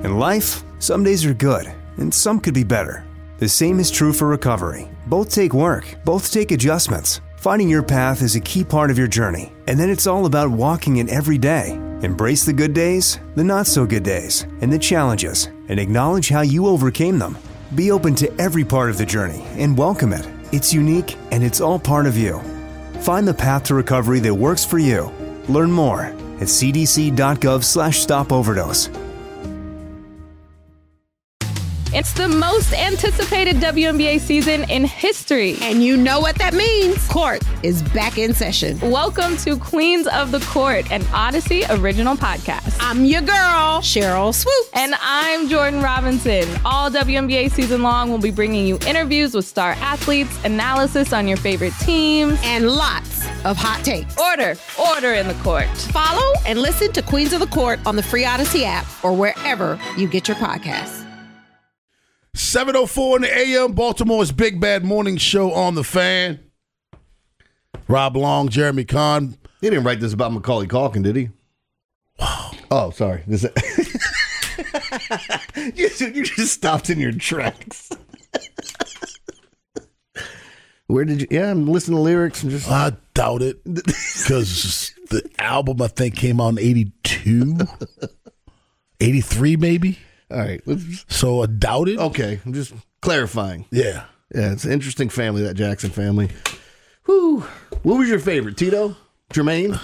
In life, some days are good, and some could be better. The same is true for recovery. Both take work, both take adjustments. Finding your path is a key part of your journey, and then it's all about walking it every day. Embrace the good days, the not-so-good days, and the challenges, and acknowledge how you overcame them. Be open to every part of the journey and welcome it. It's unique, and it's all part of you. Find the path to recovery that works for you. Learn more at cdc.gov/stopoverdose. It's the most anticipated WNBA season in history. And you know what that means. Court is back in session. Welcome to Queens of the Court, an Odyssey original podcast. I'm your girl, Cheryl Swoops. And I'm Jordan Robinson. All WNBA season long, we'll be bringing you interviews with star athletes, analysis on your favorite teams, and lots of hot takes. Order in the court. Follow and listen to Queens of the Court on the free Odyssey app or wherever you get your podcasts. 7:04 in the a.m., Baltimore's Big Bad Morning Show on The Fan. Rob Long, Jeremy Kahn. He didn't write this about Macaulay Culkin, did he? Wow. Oh, sorry. You just stopped in your tracks. Where did you? Yeah, I'm listening to lyrics and just. I doubt it, because the album, I think, came out in 82, 83 maybe. All right. So I doubt it. Okay, I'm just clarifying. Yeah. Yeah, it's an interesting family, that Jackson family. Whew. What was your favorite, Tito? Jermaine?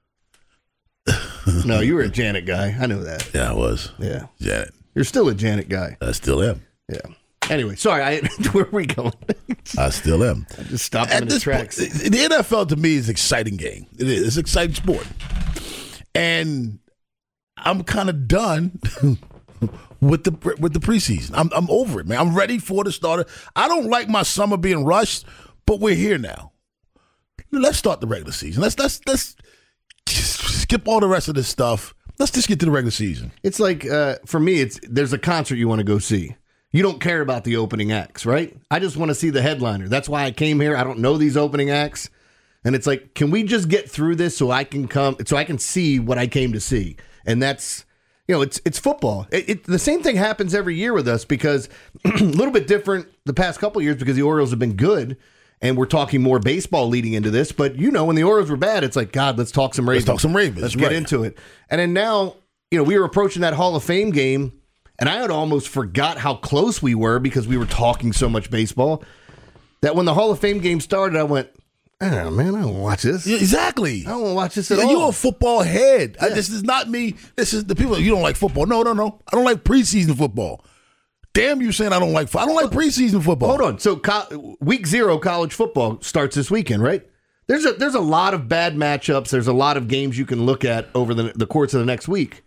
No, you were a Janet guy. I know that. Yeah, I was. Yeah. Janet. You're still a Janet guy. I still am. Yeah. Anyway, sorry, where are we going? I still am. I just stopped him in his tracks. The NFL, to me, is an exciting game. It is. It's an exciting sport. And I'm kind of done with the preseason. I'm over it, man. I'm ready for the starter. I don't like my summer being rushed, but we're here now. Let's start the regular season. Let's skip all the rest of this stuff. Let's just get to the regular season. It's like, for me, there's a concert you want to go see. You don't care about the opening acts, right? I just want to see the headliner. That's why I came here. I don't know these opening acts. And it's like, can we just get through this so I can see what I came to see? And that's, it's football. The same thing happens every year with us, because a little bit different the past couple of years because the Orioles have been good, and we're talking more baseball leading into this. But, when the Orioles were bad, it's like, God, let's talk some Ravens. Let's get into it. And then now, we were approaching that Hall of Fame game, and I had almost forgot how close we were because we were talking so much baseball, that when the Hall of Fame game started, I went, oh, man, I don't want to watch this. Yeah, exactly. I don't want to watch this at all. You're a football head. Yeah. This is not me. This is the people. You don't like football. No. I don't like preseason football. Damn you saying I don't like preseason football. Hold on. So week 0 college football starts this weekend, right? There's a lot of bad matchups. There's a lot of games you can look at over the course of the next week.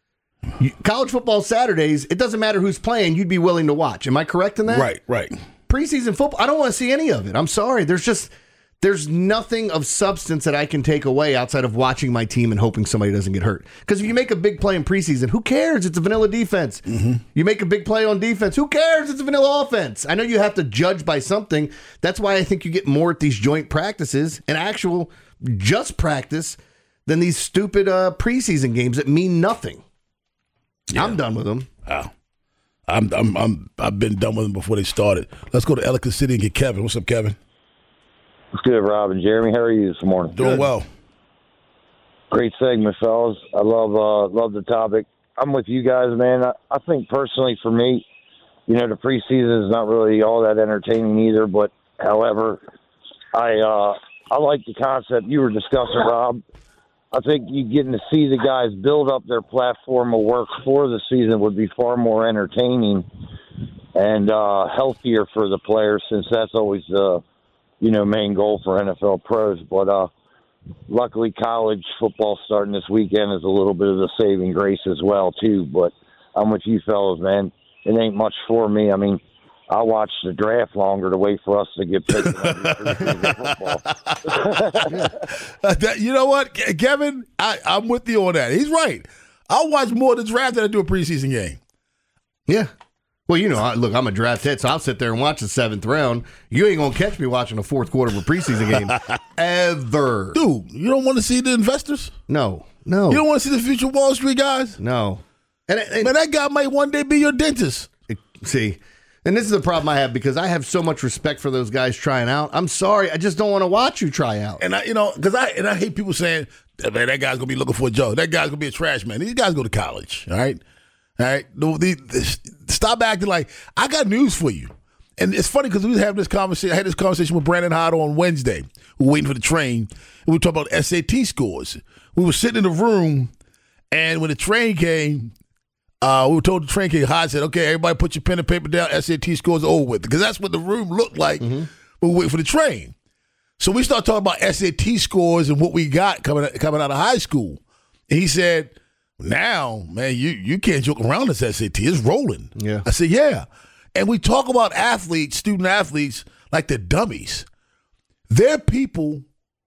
College football Saturdays, it doesn't matter who's playing, you'd be willing to watch. Am I correct in that? Right. Preseason football, I don't want to see any of it. I'm sorry. There's nothing of substance that I can take away outside of watching my team and hoping somebody doesn't get hurt. Because if you make a big play in preseason, who cares? It's a vanilla defense. Mm-hmm. You make a big play on defense, who cares? It's a vanilla offense. I know you have to judge by something. That's why I think you get more at these joint practices and actual just practice than these stupid preseason games that mean nothing. Yeah. I'm done with them. Wow. I've been done with them before they started. Let's go to Ellicott City and get Kevin. What's up, Kevin? What's good, Rob and Jeremy? How are you this morning? Doing well. Great segment, fellas. I love the topic. I'm with you guys, man. I think personally for me, the preseason is not really all that entertaining either. But however, I like the concept you were discussing, Rob. I think you getting to see the guys build up their platform of work for the season would be far more entertaining and healthier for the players, since that's always the main goal for NFL pros. But luckily, college football starting this weekend is a little bit of the saving grace as well too. But I'm with you fellas, man. It ain't much for me. I mean, I watch the draft longer to wait for us to get picked up football. You know what, Kevin? I'm with you on that. He's right. I'll watch more of the draft than I do a preseason game. Yeah. Well, look, I'm a draft head, so I'll sit there and watch the 7th round. You ain't going to catch me watching a 4th quarter of a preseason game. Ever. Dude, you don't want to see the investors? No. You don't want to see the future Wall Street guys? No. And that guy might one day be your dentist. See, and this is the problem I have because I have so much respect for those guys trying out. I'm sorry, I just don't want to watch you try out. And I hate people saying, man, that guy's gonna be looking for a job. That guy's gonna be a trash man. These guys go to college, all right? All right? Stop acting like, I got news for you. And it's funny because we have this conversation. I had this conversation with Brandon Hotter on Wednesday. We were waiting for the train, and we talked about SAT scores. We were sitting in the room, and when the train came, we were told the train came. Hod said, "Okay, everybody, put your pen and paper down. SAT scores are over with," because that's what the room looked like when we waited for the train. So we started talking about SAT scores and what we got coming out of high school. And he said, "Now, man, you can't joke around this SAT. It's rolling." Yeah. I said, "Yeah." And we talk about athletes, student athletes, like they're dummies. They're people,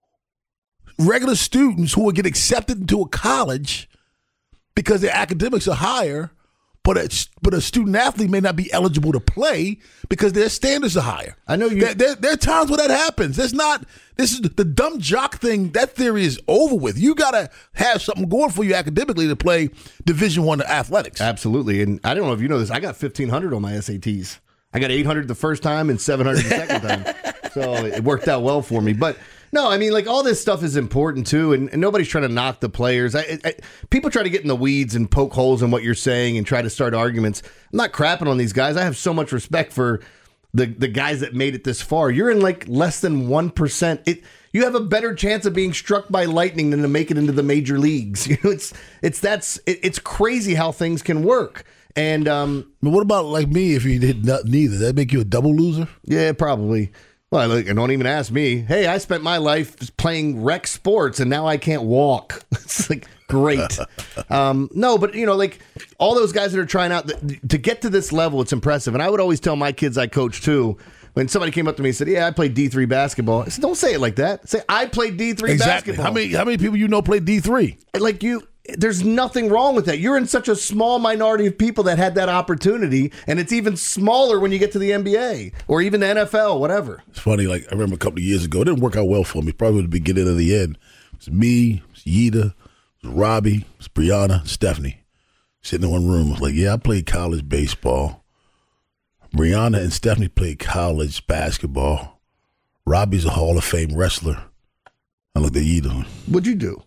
regular students who will get accepted into a college because their academics are higher, but a student athlete may not be eligible to play because their standards are higher. I know you. There are times where that happens. This is the dumb jock thing. That theory is over with. You got to have something going for you academically to play Division I athletics. Absolutely. And I don't know if you know this. I got 1,500 on my SATs. I got 800 the first time and 700 the second time. So it worked out well for me. But no, I mean, like, all this stuff is important too, and nobody's trying to knock the players. People try to get in the weeds and poke holes in what you're saying and try to start arguments. I'm not crapping on these guys. I have so much respect for the guys that made it this far. You're in like less than 1%. You have a better chance of being struck by lightning than to make it into the major leagues. You know, it's crazy how things can work. And what about like me? If you did neither, that make you a double loser? Yeah, probably. Well, look, and don't even ask me. Hey, I spent my life playing rec sports, and now I can't walk. It's like great. No, but like all those guys that are trying out to get to this level, it's impressive. And I would always tell my kids I coach too. When somebody came up to me and said, "Yeah, I played D3 basketball," I said, "Don't say it like that. Say I played D3 basketball." How many people you know play D3? Like you. There's nothing wrong with that. You're in such a small minority of people that had that opportunity, and it's even smaller when you get to the NBA or even the NFL, whatever. It's funny, like I remember a couple of years ago, it didn't work out well for me, probably at the beginning of the end. It was me, it was Yida, it was Robbie, it was Brianna, Stephanie, sitting in one room. I was like, yeah, I played college baseball. Brianna and Stephanie played college basketball. Robbie's a Hall of Fame wrestler. I looked at Yida. What'd you do?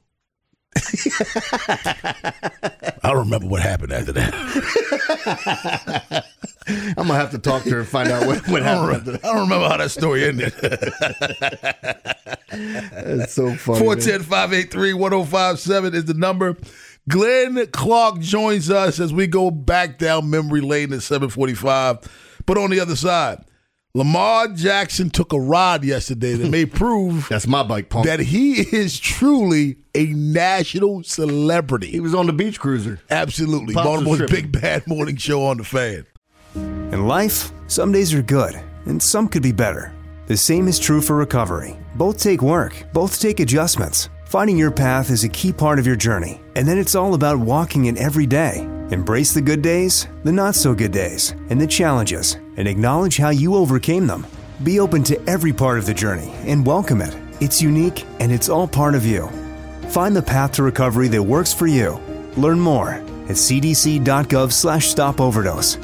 I don't remember what happened after that. I'm going to have to talk to her and find out what happened. I don't remember how that story ended. That's so funny. 410-583-1057 is the number. Glenn Clark joins us as we go back down memory lane at 7:45. But on the other side, Lamar Jackson took a ride yesterday that may prove that's my bike, punk, that he is truly a national celebrity. He was on the beach cruiser. Absolutely. Baltimore's Big Bad Morning Show on the Fan. In life, some days are good, and some could be better. The same is true for recovery. Both take work, both take adjustments. Finding your path is a key part of your journey, and then it's all about walking it every day. Embrace the good days, the not-so-good days, and the challenges, and acknowledge how you overcame them. Be open to every part of the journey and welcome it. It's unique, and it's all part of you. Find the path to recovery that works for you. Learn more at cdc.gov/stop-overdose.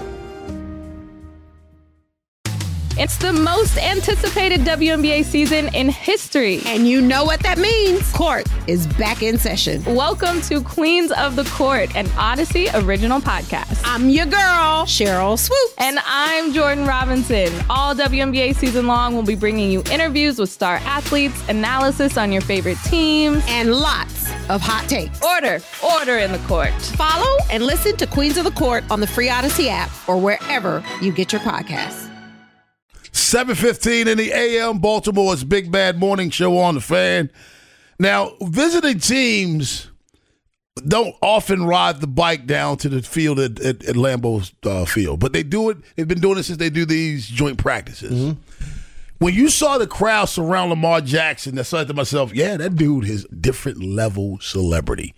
It's the most anticipated WNBA season in history. And you know what that means. Court is back in session. Welcome to Queens of the Court, an Odyssey original podcast. I'm your girl, Cheryl Swoops. And I'm Jordan Robinson. All WNBA season long, we'll be bringing you interviews with star athletes, analysis on your favorite teams, and lots of hot takes. Order in the court. Follow and listen to Queens of the Court on the free Odyssey app or wherever you get your podcasts. 7:15 in the AM, Baltimore's Big Bad Morning Show on the Fan. Now, visiting teams don't often ride the bike down to the field at Lambeau Field, but they do it. They've been doing it since they do these joint practices. Mm-hmm. When you saw the crowd surround Lamar Jackson, I said to myself, yeah, that dude is different level celebrity.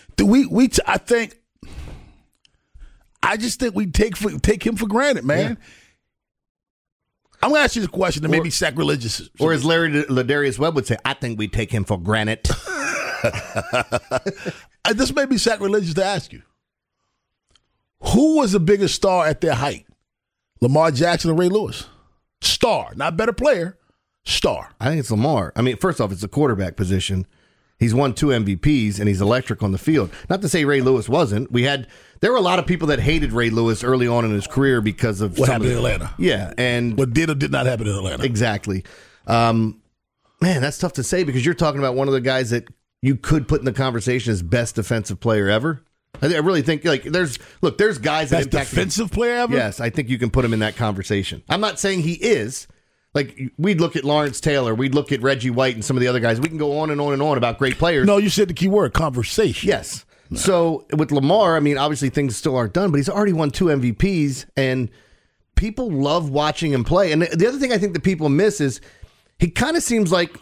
I just think we take him for granted, man. Yeah. I'm going to ask you the question that may be sacrilegious. Or as Larry Ladarius Webb would say, I think we take him for granted. This may be sacrilegious to ask you. Who was a bigger star at their height? Lamar Jackson or Ray Lewis? Star, not better player. Star. I think it's Lamar. I mean, first off, it's the quarterback position. He's won 2 MVPs, and he's electric on the field. Not to say Ray Lewis wasn't. There were a lot of people that hated Ray Lewis early on in his career because of what happened in Atlanta. Yeah, and what did or did not happen in Atlanta. Exactly. Man, that's tough to say because you're talking about one of the guys that you could put in the conversation as best defensive player ever. I really think there's guys that best defensive player ever. Yes, I think you can put him in that conversation. I'm not saying he is. Like, we'd look at Lawrence Taylor, we'd look at Reggie White and some of the other guys. We can go on and on and on about great players. No, you said the key word, conversation. Yes. No. So with Lamar, I mean, obviously things still aren't done, but he's already won 2 MVPs, and people love watching him play. And the other thing I think that people miss is he kind of seems like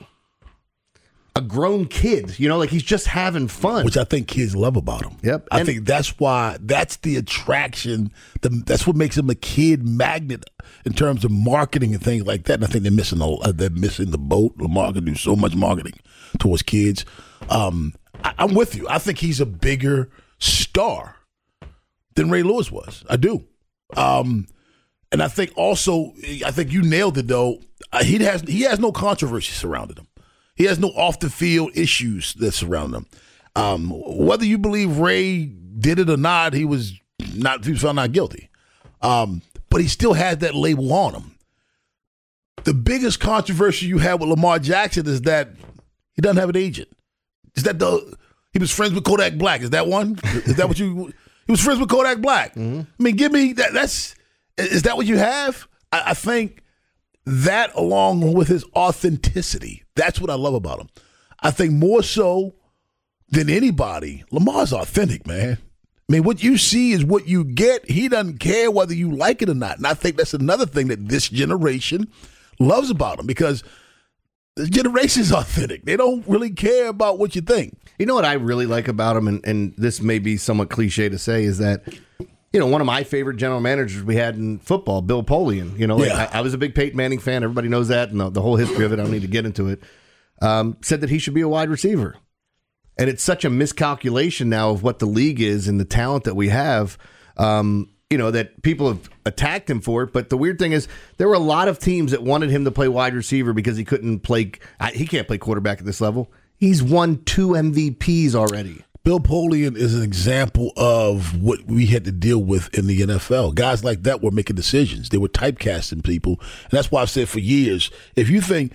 a grown kid, like he's just having fun. Which I think kids love about him. Yep. I think that's the attraction. That's what makes him a kid magnet in terms of marketing and things like that. And I think they're missing the boat. Lamar can do so much marketing towards kids. I'm with you. I think he's a bigger star than Ray Lewis was. I do. And I think also, you nailed it though. He has no controversy surrounding him. He has no off-the-field issues that surround him. Whether you believe Ray did it or not, he was found not guilty. But he still has that label on him. The biggest controversy you have with Lamar Jackson is that he doesn't have an agent. Is that he was friends with Kodak Black? Is that one? Is that what he was friends with Kodak Black? Mm-hmm. I mean, give me that. Is that what you have? I think that, along with his authenticity, that's what I love about him. I think more so than anybody, Lamar's authentic, man. I mean, what you see is what you get. He doesn't care whether you like it or not. And I think that's another thing that this generation loves about him, because this generation is authentic. They don't really care about what you think. You know what I really like about him, and this may be somewhat cliche to say, is that one of my favorite general managers we had in football, Bill Polian. I was a big Peyton Manning fan. Everybody knows that, and the whole history of it. I don't need to get into it. Said that he should be a wide receiver. And it's such a miscalculation now of what the league is and the talent that we have, that people have attacked him for it. But the weird thing is there were a lot of teams that wanted him to play wide receiver because he couldn't play. He can't play quarterback at this level. He's won 2 MVPs already. Bill Polian is an example of what we had to deal with in the NFL. Guys like that were making decisions. They were typecasting people. And that's why I've said for years, if you think,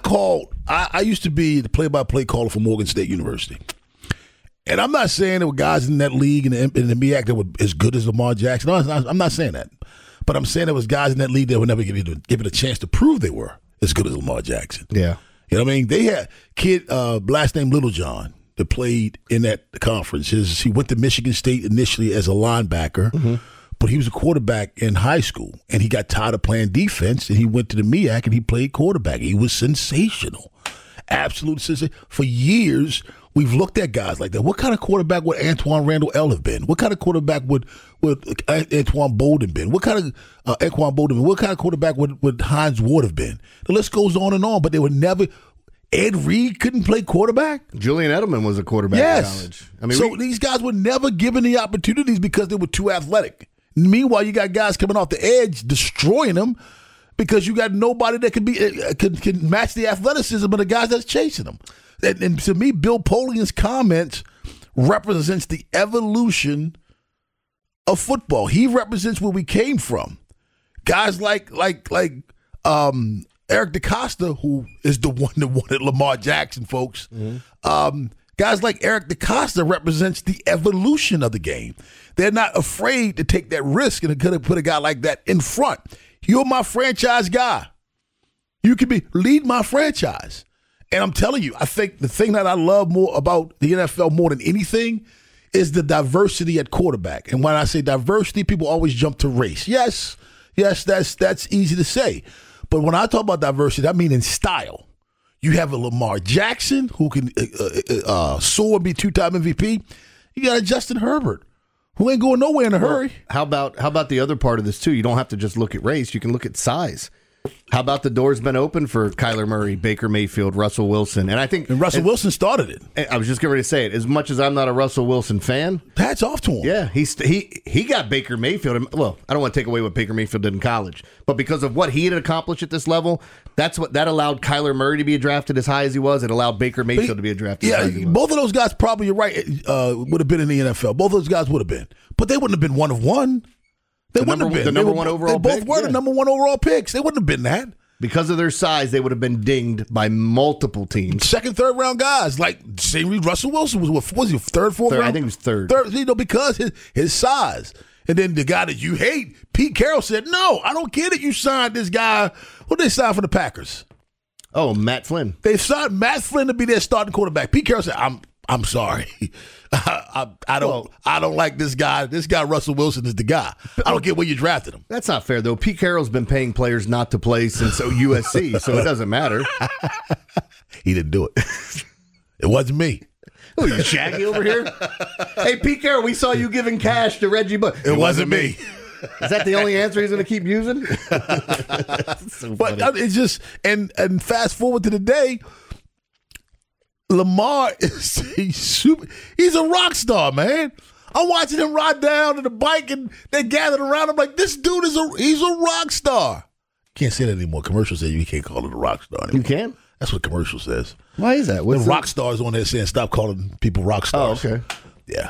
I used to be the play-by-play caller for Morgan State University. And I'm not saying there were guys in that league and in the MEAC that were as good as Lamar Jackson. No, I'm not saying that. But I'm saying there was guys in that league that would never give it a chance to prove they were as good as Lamar Jackson. Yeah. You know what I mean? They had kid, last name Littlejohn, that played in that conference. He went to Michigan State initially as a linebacker, but he was a quarterback in high school, and he got tired of playing defense, and he went to the MEAC, and he played quarterback. He was sensational. Absolute sensation. For years, we've looked at guys like that. What kind of quarterback would Antoine Randall El have been? What kind of quarterback would Antoine Bolden been? What kind of Anquan Bolden been? What kind of quarterback would Hines Ward have been? The list goes on and on, but they would never – Ed Reed couldn't play quarterback? Julian Edelman was a quarterback in college. I mean, these guys were never given the opportunities because they were too athletic. Meanwhile, you got guys coming off the edge, destroying them because you got nobody that can match the athleticism of the guys that's chasing them. And to me, Bill Polian's comments represents the evolution of football. He represents where we came from. Guys like Eric DeCosta, who is the one that wanted Lamar Jackson, folks. Mm-hmm. Guys like Eric DeCosta represents the evolution of the game. They're not afraid to take that risk and could have put a guy like that in front. You're my franchise guy. You can lead my franchise. And I'm telling you, I think the thing that I love more about the NFL more than anything is the diversity at quarterback. And when I say diversity, people always jump to race. Yes, that's easy to say. But when I talk about diversity, I mean in style. You have a Lamar Jackson who can soar and be 2-time MVP. You got a Justin Herbert who ain't going nowhere in a hurry. How about the other part of this too? You don't have to just look at race. You can look at size. How about the door's been open for Kyler Murray, Baker Mayfield, Russell Wilson? And I think Russell Wilson started it. I was just getting ready to say it. As much as I'm not a Russell Wilson fan, hats off to him. Yeah, he got Baker Mayfield. Well, I don't want to take away what Baker Mayfield did in college, but because of what he had accomplished at this level, that allowed Kyler Murray to be drafted as high as he was. It allowed Baker Mayfield to be drafted as high as he was. Both of those guys probably, you're right, would have been in the NFL. Both of those guys would have been. But they wouldn't have been one of one. They wouldn't have been. The number one overall pick? They both were the number one overall picks. They wouldn't have been that. Because of their size, they would have been dinged by multiple teams. Second, third round guys. Like, same reason Russell Wilson was he third, fourth round? I think he was third. Because his size. And then the guy that you hate, Pete Carroll, said, no, I don't get it. You signed this guy. Who did they sign for the Packers? Oh, Matt Flynn. They signed Matt Flynn to be their starting quarterback. Pete Carroll said, I'm sorry. I don't like this guy. This guy, Russell Wilson, is the guy. I don't get where you drafted him. That's not fair, though. Pete Carroll's been paying players not to play since USC, so it doesn't matter. He didn't do it. It wasn't me. Oh, you Shaggy over here? Hey, Pete Carroll, we saw you giving cash to Reggie Bush. It wasn't me. Is that the only answer he's going to keep using? So but it's just, and fast forward to the day, Lamar he's a rock star, man. I'm watching him ride down to the bike and they gathered around him like, this dude he's a rock star. Can't say that anymore. Commercial says you can't call it a rock star anymore. You can't? That's what commercial says. Why is that? The rock stars on there saying stop calling people rock stars. Oh, okay. Yeah.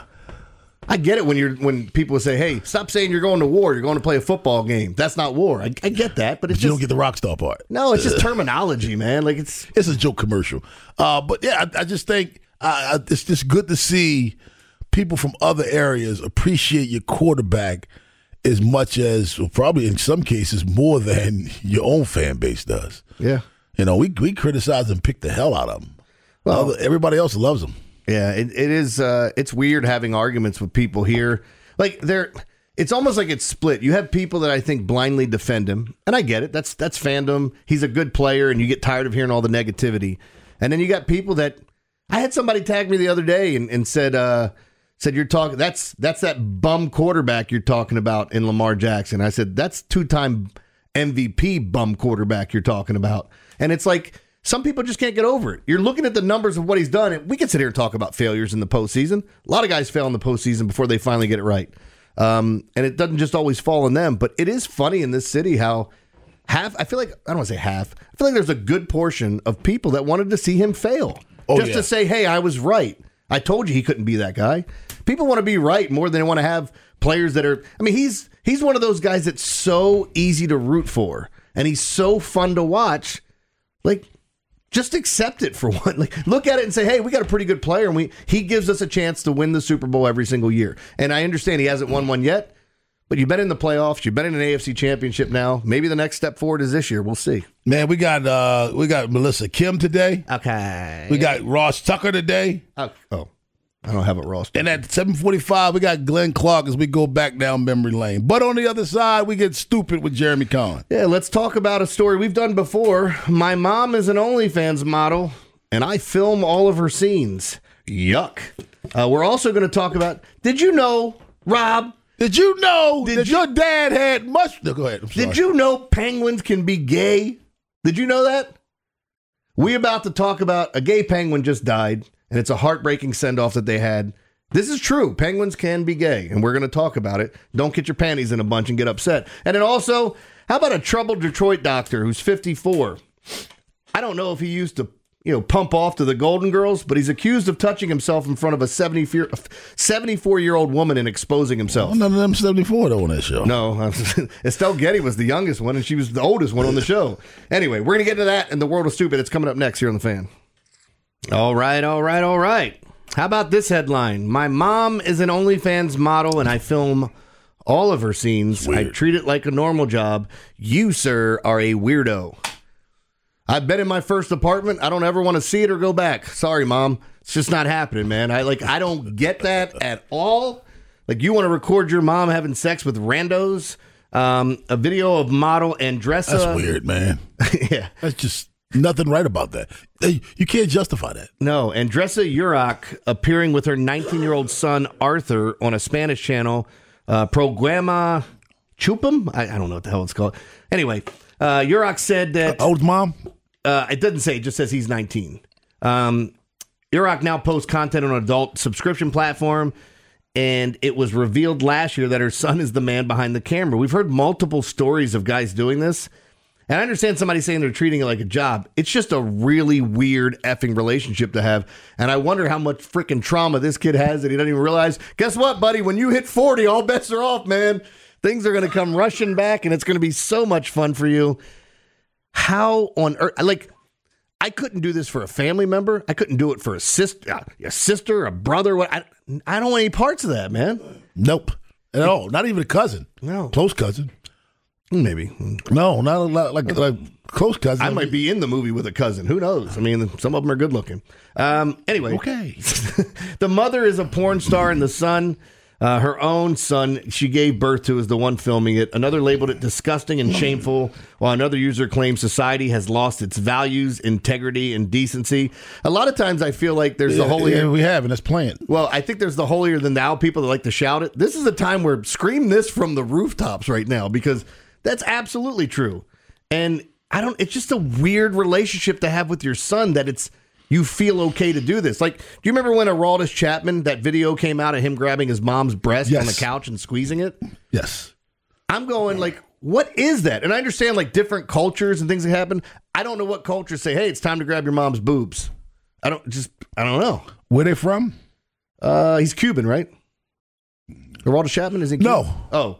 I get it when people say, hey, stop saying you're going to war. You're going to play a football game. That's not war. I get that, but you don't get the rock star part. No, it's just terminology, man. Like it's a joke commercial. But yeah, I just think it's just good to see people from other areas appreciate your quarterback as much as, probably in some cases, more than your own fan base does. Yeah. You know, we criticize and pick the hell out of them. Well, everybody else loves them. Yeah, it is. It's weird having arguments with people here. Like it's almost like it's split. You have people that I think blindly defend him, and I get it. That's fandom. He's a good player, and you get tired of hearing all the negativity. And then you got people that I had somebody tag me the other day and said you're talking. That's that bum quarterback you're talking about in Lamar Jackson. I said that's 2-time MVP bum quarterback you're talking about, and it's like. Some people just can't get over it. You're looking at the numbers of what he's done. And we can sit here and talk about failures in the postseason. A lot of guys fail in the postseason before they finally get it right. And it doesn't just always fall on them. But it is funny in this city how I feel like there's a good portion of people that wanted to see him fail. To say, hey, I was right. I told you he couldn't be that guy. People want to be right more than they want to have players that are, I mean, he's one of those guys that's so easy to root for. And he's so fun to watch. Like, just accept it for one. Like, look at it and say, hey, we got a pretty good player, and he gives us a chance to win the Super Bowl every single year. And I understand he hasn't won one yet, but you've been in the playoffs. You've been in an AFC championship now. Maybe the next step forward is this year. We'll see. Man, we got Melissa Kim today. Okay. We got Ross Tucker today. Oh. I don't have it, Ross. And at 7:45, we got Glenn Clark as we go back down memory lane. But on the other side, we get stupid with Jeremy Cohen. Yeah, let's talk about a story we've done before. My mom is an OnlyFans model, and I film all of her scenes. Yuck. We're also going to talk about, did you know, Rob? Did you know that your dad had much? No, go ahead. I'm sorry. Did you know penguins can be gay? Did you know that? We about to talk about a gay penguin just died. And it's a heartbreaking send-off that they had. This is true. Penguins can be gay, and we're going to talk about it. Don't get your panties in a bunch and get upset. And then also, how about a troubled Detroit doctor who's 54? I don't know if he used to, pump off to the Golden Girls, but he's accused of touching himself in front of a 74-year-old woman and exposing himself. Well, none of them 74 though on that show. No, Estelle Getty was the youngest one, and she was the oldest one on the show. Anyway, we're going to get into that and the world of stupid. It's coming up next here on The Fan. All right. How about this headline? My mom is an OnlyFans model, and I film all of her scenes. I treat it like a normal job. You, sir, are a weirdo. I've been in my first apartment. I don't ever want to see it or go back. Sorry, Mom. It's just not happening, man. I don't get that at all. Like, you want to record your mom having sex with randos? A video of model Andressa. That's weird, man. Yeah. That's just... nothing right about that. You can't justify that. No, Andressa Urach appearing with her 19-year-old son, Arthur, on a Spanish channel, Programa Chupam? I don't know what the hell it's called. Anyway, Yurok said that... Old mom? It doesn't say. It just says he's 19. Yurok now posts content on an adult subscription platform, and it was revealed last year that her son is the man behind the camera. We've heard multiple stories of guys doing this, and I understand somebody saying they're treating it like a job. It's just a really weird effing relationship to have, and I wonder how much freaking trauma this kid has that he doesn't even realize. Guess what, buddy? When you hit 40, all bets are off, man. Things are going to come rushing back, and it's going to be so much fun for you. How on earth... I couldn't do this for a family member. I couldn't do it for a sister, a brother. I don't want any parts of that, man. Nope. At all. Not even a cousin. No. Close cousin. Maybe. No, not a lot, like close cousin. I might be in the movie with a cousin. Who knows? I mean, some of them are good looking. Anyway. Okay. The mother is a porn star, and the son... her own son she gave birth to is the one filming it. Another labeled it disgusting and shameful, while another user claims society has lost its values, integrity, and decency. A lot of times I feel like there's the holier... Yeah, we have, and it's playing. Well, I think there's the holier than thou people that like to shout it. This is a time where scream this from the rooftops right now, because that's absolutely true. And it's just a weird relationship to have with your son that you feel okay to do this. Like, do you remember when Aroldis Chapman, that video came out of him grabbing his mom's breast on the couch and squeezing it? Yes. I'm going what is that? And I understand different cultures and things that happen. I don't know what cultures say, hey, it's time to grab your mom's boobs. I don't know. Where they from? He's Cuban, right? Aroldis Chapman, is he Cuban? No. Oh.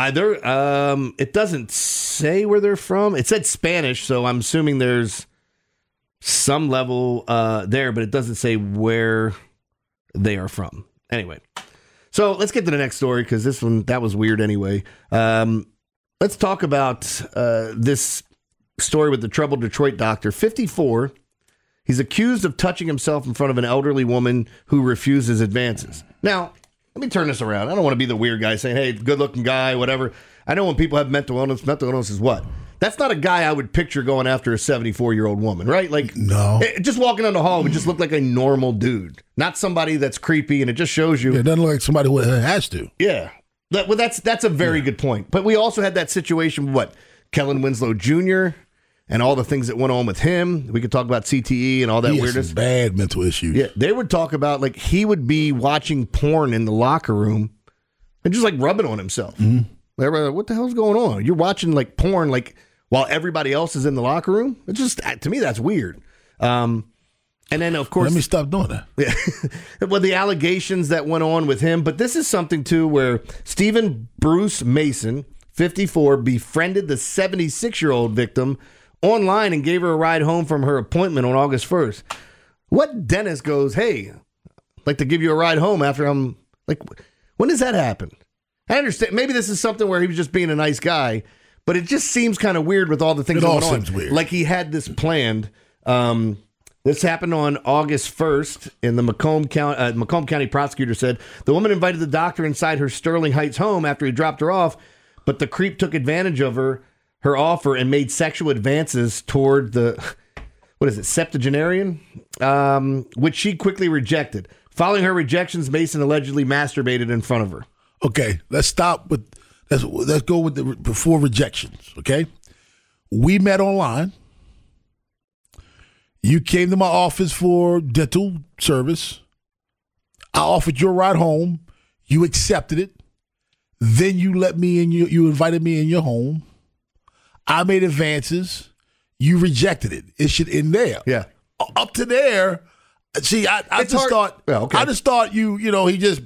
It doesn't say where they're from. It said Spanish, so I'm assuming there's some level there, but it doesn't say where they are from. Anyway, so let's get to the next story, because that was weird anyway. Let's talk about this story with the troubled Detroit doctor. 54, he's accused of touching himself in front of an elderly woman who refuses advances. Now, let me turn this around. I don't want to be the weird guy saying, hey, good-looking guy, whatever. I know when people have mental illness is what? That's not a guy I would picture going after a 74-year-old woman, right? No. Just walking down the hall would just look like a normal dude, not somebody that's creepy, and it just shows you. It doesn't look like somebody who has to. Yeah. That's a very good point. But we also had that situation with Kellen Winslow Jr. and all the things that went on with him. We could talk about CTE and all that weirdness. Some bad mental issues. Yeah, they would talk about he would be watching porn in the locker room and just rubbing on himself. Mm-hmm. What the hell's going on? You're watching porn while everybody else is in the locker room. It's just, to me, that's weird. And then, of course... Let me stop doing that. Yeah. Well, the allegations that went on with him. But this is something, too, where Stephen Bruce Mason, 54, befriended the 76-year-old victim online and gave her a ride home from her appointment on August 1st. What dentist goes, hey, I'd like to give you a ride home after I'm... when does that happen? I understand. Maybe this is something where he was just being a nice guy, but it just seems kind of weird with all the things going on. It all seems weird. Like he had this planned. This happened on August 1st, and the Macomb County prosecutor said the woman invited the doctor inside her Sterling Heights home after he dropped her off, but the creep took advantage of her offer and made sexual advances toward the, septuagenarian, which she quickly rejected. Following her rejections, Mason allegedly masturbated in front of her. Okay, let's go with the before rejections, okay? We met online. You came to my office for dental service. I offered you a ride home. You accepted it. Then you let me in. You invited me in your home. I made advances. You rejected it. It should end there. Yeah. Up to there. See, I just thought. Well, okay. I just thought he just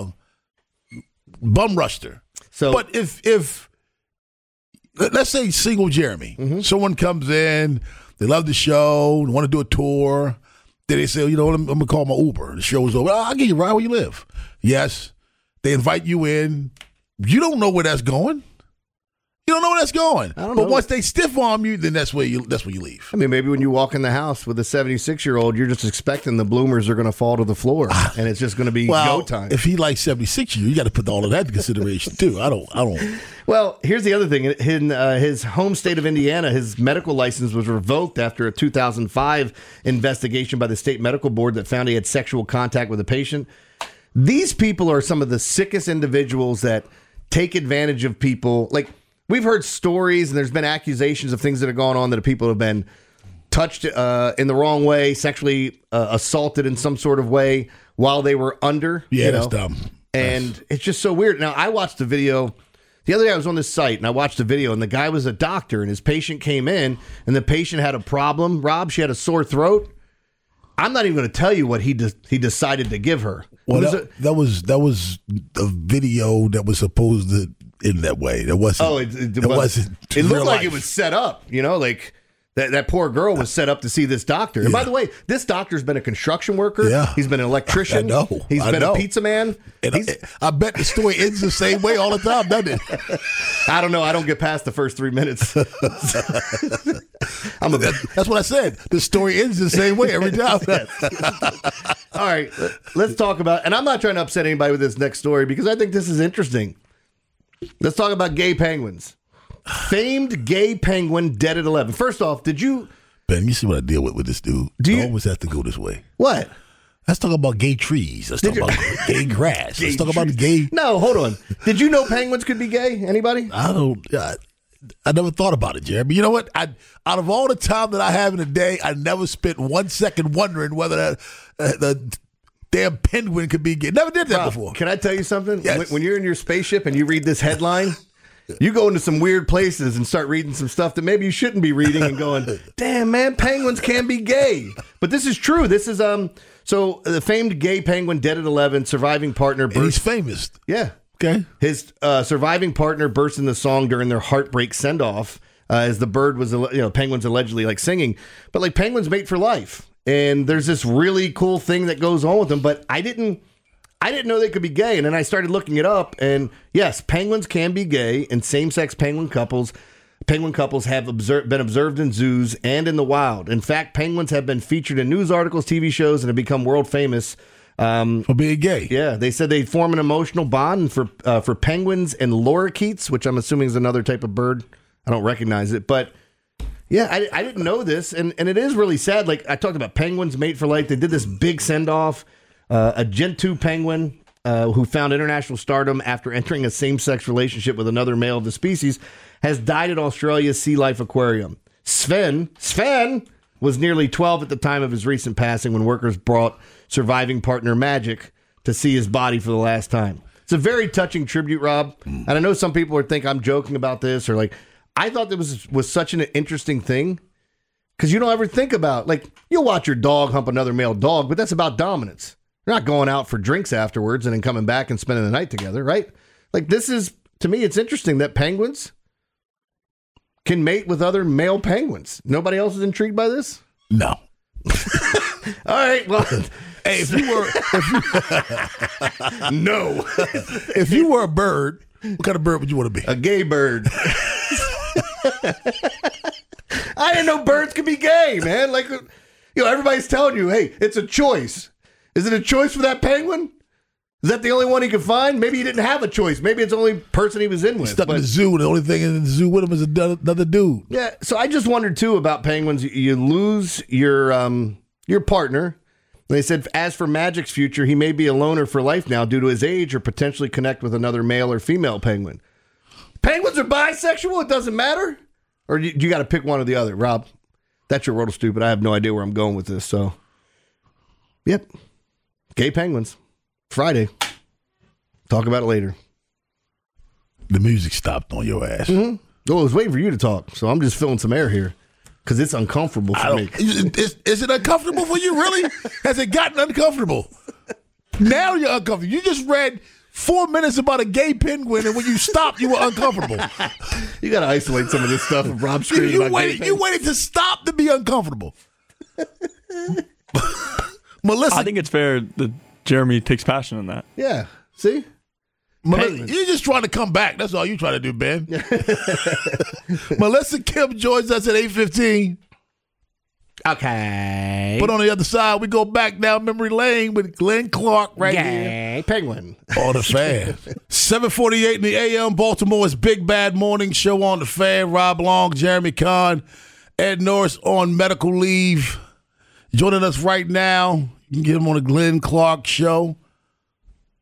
bum rushed her. So, but if let's say single Jeremy, someone comes in, they love the show, they want to do a tour, then they say, I'm gonna call my Uber. The show's over. I'll get you a ride where you live. Yes, they invite you in. You don't know where that's going. You don't know where that's going. I don't know. But once they stiff arm you, then that's where you leave. I mean, maybe when you walk in the house with a 76-year-old, you're just expecting the bloomers are going to fall to the floor, and it's just going to be go time. If he likes 76, you got to put all of that in consideration too. I don't. Well, here's the other thing. In his home state of Indiana, his medical license was revoked after a 2005 investigation by the state medical board that found he had sexual contact with a patient. These people are some of the sickest individuals that take advantage of people. we've heard stories and there's been accusations of things that have gone on that people have been touched in the wrong way, sexually assaulted in some sort of way while they were under. Yeah, that's dumb. And it's just so weird. Now, I watched the video. The other day I was on this site and I watched the video, and the guy was a doctor and his patient came in and the patient had a problem. Rob, she had a sore throat. I'm not even going to tell you what he decided to give her. Well, that was a video that was supposed to end that way. It wasn't. Oh, it wasn't. It looked like it was set up. Like that poor girl was set up to see this doctor. And by the way, this doctor's been a construction worker. Yeah. He's been an electrician. I know. He's been a pizza man. And I bet the story ends the same way all the time, doesn't it? I don't know. I don't get past the first 3 minutes. That's what I said. The story ends the same way every time. All right, let's talk about, and I'm not trying to upset anybody with this next story because I think this is interesting. Let's talk about gay penguins. Famed gay penguin dead at 11. First off, did you... Ben, you see what I deal with this dude? You always have to go this way. What? Let's talk about gay trees. Let's talk about gay grass. Let's talk about gay... No, hold on. Did you know penguins could be gay? Anybody? I never thought about it, Jeremy. You know what? Out of all the time that I have in a day, I never spent 1 second wondering whether the damn penguin could be gay. Never did that before. Can I tell you something? Yes. When you're in your spaceship and you read this headline, you go into some weird places and start reading some stuff that maybe you shouldn't be reading and going, damn, man, penguins can be gay. But this is true. This is, so the famed gay penguin dead at 11, surviving partner. And he's famous. Yeah. Okay. His surviving partner burst into song during their heartbreak send-off as the bird was, penguins allegedly like singing. But like penguins mate for life. And there's this really cool thing that goes on with them. But I didn't know they could be gay. And then I started looking it up. And yes, penguins can be gay, and same-sex penguin couples have been observed in zoos and in the wild. In fact, penguins have been featured in news articles, TV shows, and have become world famous. For being gay. Yeah, they said they form an emotional bond for penguins and lorikeets, which I'm assuming is another type of bird. I don't recognize it. But yeah, I didn't know this. And it is really sad. Like I talked about penguins mate for life. They did this big send-off. A Gentoo penguin who found international stardom after entering a same-sex relationship with another male of the species has died at Australia's Sea Life Aquarium. Sven was nearly 12 at the time of his recent passing when workers brought surviving partner Magic to see his body for the last time. It's a very touching tribute, Rob. And I know some people think I'm joking about this, or like, I thought that was such an interesting thing because you don't ever think about, like, you'll watch your dog hump another male dog, but that's about dominance. You're not going out for drinks afterwards and then coming back and spending the night together, right? Like, this is, to me, it's interesting that penguins can mate with other male penguins. Nobody else is intrigued by this? No. All right, well... Hey, if you were a bird, what kind of bird would you want to be? A gay bird. I didn't know birds could be gay, man. Like, everybody's telling you, hey, it's a choice. Is it a choice for that penguin? Is that the only one he could find? Maybe he didn't have a choice. Maybe it's the only person he was in with. Stuck in the zoo, and the only thing in the zoo with him is another dude. Yeah, so I just wondered, too, about penguins. You lose your partner. They said, as for Magic's future, he may be a loner for life now due to his age or potentially connect with another male or female penguin. Penguins are bisexual? It doesn't matter? Or you got to pick one or the other? Rob, that's your world of stupid. I have no idea where I'm going with this. So, yep. Gay penguins. Friday. Talk about it later. The music stopped on your ass. Mm-hmm. Oh, I was waiting for you to talk, so I'm just filling some air here. Because it's uncomfortable for me. Is it uncomfortable for you, really? Has it gotten uncomfortable? Now you're uncomfortable. You just read 4 minutes about a gay penguin, and when you stopped, you were uncomfortable. You got to isolate some of this stuff of Rob screaming about gay penguins. You waited to stop to be uncomfortable. Melissa. I think it's fair that Jeremy takes passion in that. Yeah. See? You're just trying to come back. That's all you're trying to do, Ben. Melissa Kim joins us at 8:15. Okay. But on the other side, we go back down memory lane with Glenn Clark right here. Penguin. On the Fan. 7:48 in the a.m. Baltimore's Big Bad Morning Show on the Fan. Rob Long, Jeremy Kahn, Ed Norris on medical leave. Joining us right now, you can get him on the Glenn Clark Show.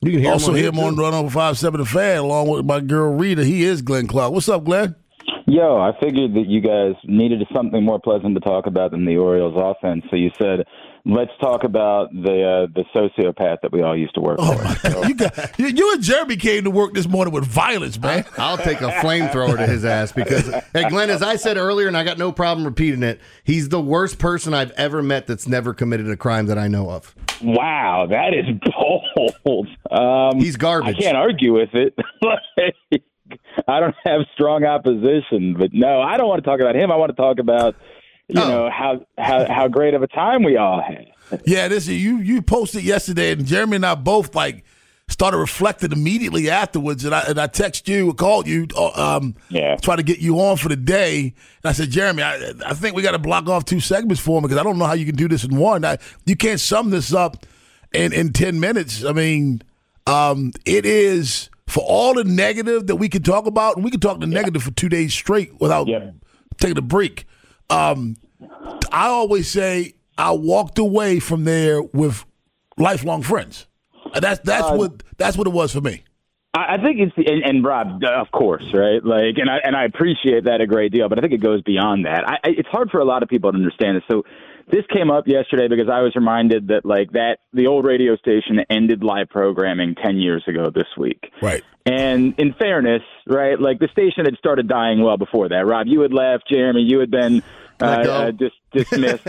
You can hear also him hear him on Run Over 5-7 The Fan, along with my girl Rita. He is Glenn Clark. What's up, Glenn? Yo, I figured that you guys needed something more pleasant to talk about than the Orioles offense. So you said, let's talk about the sociopath that we all used to work for. My God. You and Jeremy came to work this morning with violence, man. I'll take a flamethrower to his ass because, hey, Glenn, as I said earlier, and I got no problem repeating it, he's the worst person I've ever met that's never committed a crime that I know of. Wow, that is bold. He's garbage. I can't argue with it. I don't have strong opposition, but no, I don't want to talk about him. I want to talk about, you know, how great of a time we all had. Yeah, you posted yesterday, and Jeremy and I both started reflecting immediately afterwards, and I texted you, or called you, try to get you on for the day. And I said, Jeremy, I think we got to block off 2 segments for him because I don't know how you can do this in one. You can't sum this up in 10 minutes. I mean, it is. For all the negative that we can talk about, and we can talk the negative for 2 days straight without taking a break. I always say I walked away from there with lifelong friends. That's what it was for me. I think it's and Rob, of course, right? Like, and I appreciate that a great deal, but I think it goes beyond that. It's hard for a lot of people to understand it. So this came up yesterday because I was reminded that the old radio station ended live programming 10 years ago this week. Right. And in fairness, right, like the station had started dying well before that. Rob, you had left. Jeremy, you had been dismissed.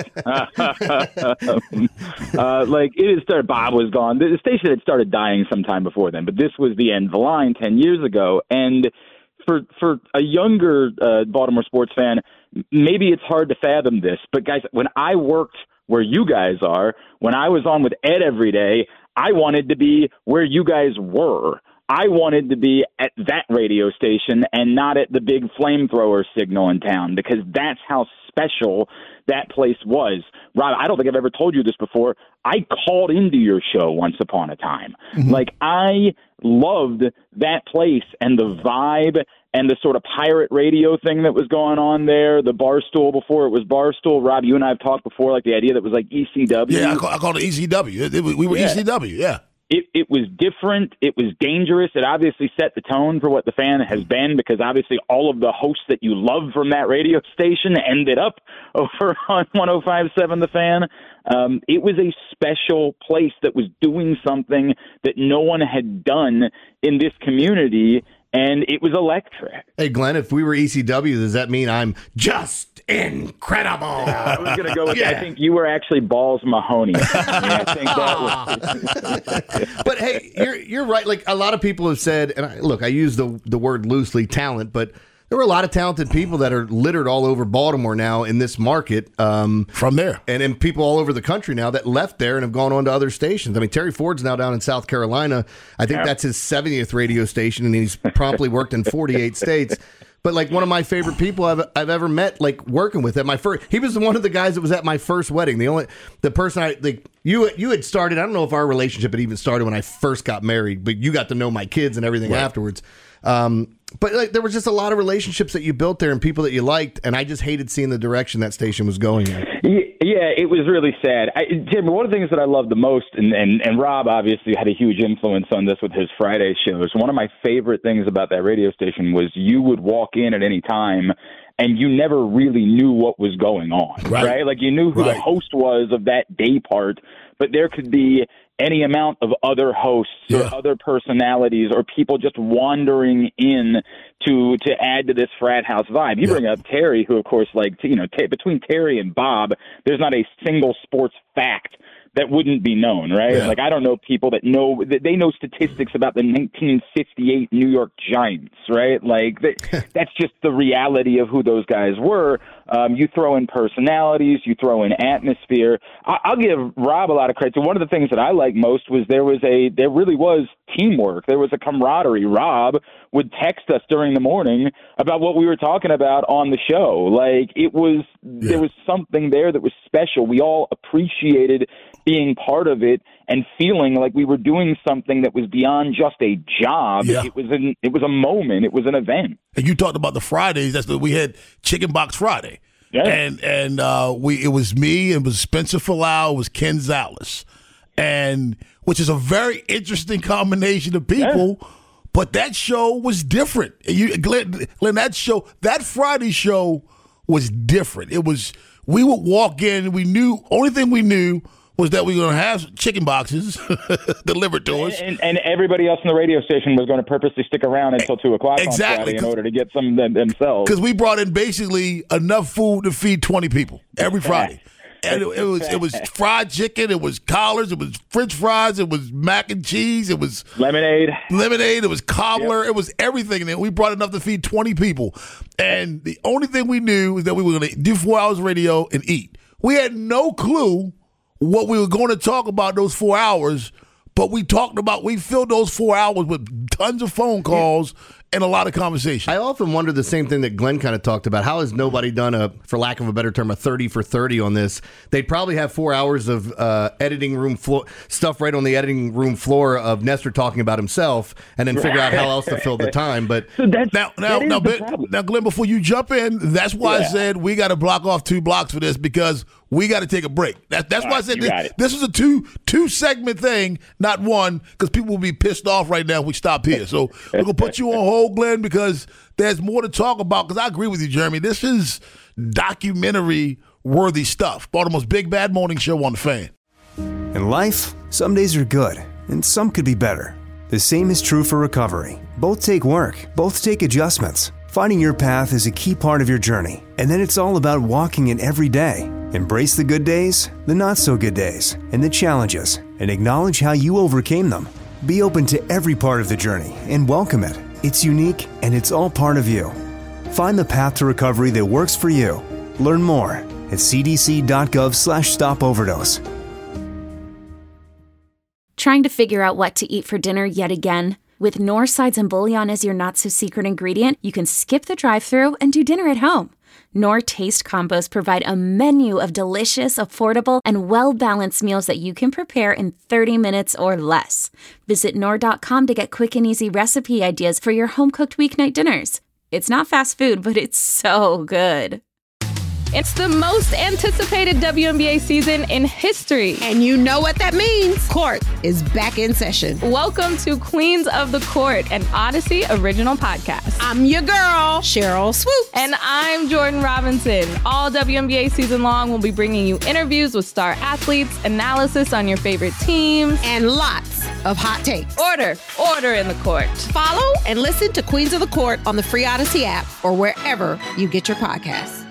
It had started. Bob was gone. The station had started dying sometime before then, but this was the end of the line 10 years ago. And for a younger Baltimore sports fan, maybe it's hard to fathom this, but guys, when I worked where you guys are, when I was on with Ed every day, I wanted to be where you guys were. I wanted to be at that radio station and not at the big flamethrower signal in town because that's how special that place was. Rob, I don't think I've ever told you this before. I called into your show once upon a time. Mm-hmm. I loved that place and the vibe and the sort of pirate radio thing that was going on there, the Barstool before it was Barstool. Rob, you and I have talked before, the idea that was ECW. Yeah, I called it ECW. We were ECW, yeah. It was different. It was dangerous. It obviously set the tone for what the fan has been because obviously all of the hosts that you love from that radio station ended up over on 105.7 The Fan. It was a special place that was doing something that no one had done in this community, and it was electric. Hey, Glenn, if we were ECW, does that mean I'm just incredible? I was going to go with I think you were actually Balls Mahoney. I think that was. But hey, you're right. A lot of people have said, and I use the word loosely, talent, but there were a lot of talented people that are littered all over Baltimore now in this market. From there. And people all over the country now that left there and have gone on to other stations. I mean, Terry Ford's now down in South Carolina. I think that's his 70th radio station, and he's promptly worked in 48 states. But one of my favorite people I've ever met, working with him. He was one of the guys that was at my first wedding. The person you had started. I don't know if our relationship had even started when I first got married, but you got to know my kids and everything afterwards. But there was just a lot of relationships that you built there and people that you liked, and I just hated seeing the direction that station was going in. Yeah, it was really sad. Tim, one of the things that I loved the most, and Rob obviously had a huge influence on this with his Friday shows, one of my favorite things about that radio station was you would walk in at any time and you never really knew what was going on, right? You knew who the host was of that day part, but there could be any amount of other hosts or other personalities or people just wandering in to add to this frat house vibe. You bring up Terry, who, of course, between Terry and Bob, there's not a single sports fact that wouldn't be known, right? Yeah. I don't know people that they know statistics about the 1958 New York Giants, right? That's just the reality of who those guys were. You throw in personalities, you throw in atmosphere. I'll give Rob a lot of credit. So one of the things that I liked most was there really was teamwork. There was a camaraderie. Rob would text us during the morning about what we were talking about on the show. There was something there that was special. We all appreciated being part of it and feeling like we were doing something that was beyond just a job. Yeah. It was a moment. It was an event. And you talked about the Fridays. We had Chicken Box Friday. Yeah. And it was me, it was Spencer Falau, it was Ken Zales. And which is a very interesting combination of people. Yeah. But that show was different. Glenn, that Friday show was different. It was, we would walk in, only thing we knew was that we were going to have chicken boxes delivered to us. And everybody else in the radio station was going to purposely stick around until 2 o'clock on Friday in order to get some themselves. Because we brought in basically enough food to feed 20 people every Friday. And it was fried chicken, it was collards, it was French fries, it was mac and cheese, it was lemonade, it was cobbler, It was everything. And we brought enough to feed 20 people. And the only thing we knew was that we were going to do 4 hours of radio and eat. We had no clue what we were going to talk about those 4 hours, but we filled those 4 hours with tons of phone calls and a lot of conversation. I often wonder the same thing that Glenn kind of talked about. How has nobody done for lack of a better term, a 30 for 30 on this? They'd probably have 4 hours of editing room stuff right on the editing room floor of Nestor talking about himself, and then figure out how else to fill the time. But so now, Glenn, before you jump in, that's why I said we got to block off 2 blocks for this, because we got to take a break. That's why I said this is a two segment thing, not one, because people will be pissed off right now if we stop here. So we're going to put you on hold, Glenn, because there's more to talk about, because I agree with you, Jeremy. This is documentary-worthy stuff. Baltimore's Big Bad Morning Show on The Fan. In life, some days are good, and some could be better. The same is true for recovery. Both take work. Both take adjustments. Finding your path is a key part of your journey, and then it's all about walking it every day. Embrace the good days, the not-so-good days, and the challenges, and acknowledge how you overcame them. Be open to every part of the journey and welcome it. It's unique, and it's all part of you. Find the path to recovery that works for you. Learn more at cdc.gov/stopoverdose. Trying to figure out what to eat for dinner yet again? With Knorr sides and bouillon as your not-so-secret ingredient, you can skip the drive-thru and do dinner at home. Knorr Taste Combos provide a menu of delicious, affordable, and well-balanced meals that you can prepare in 30 minutes or less. Visit Knorr.com to get quick and easy recipe ideas for your home-cooked weeknight dinners. It's not fast food, but it's so good. It's the most anticipated WNBA season in history. And you know what that means. Court is back in session. Welcome to Queens of the Court, an Odyssey original podcast. I'm your girl, Cheryl Swoop. And I'm Jordan Robinson. All WNBA season long, we'll be bringing you interviews with star athletes, analysis on your favorite teams, and lots of hot takes. Order in the court. Follow and listen to Queens of the Court on the free Odyssey app or wherever you get your podcasts.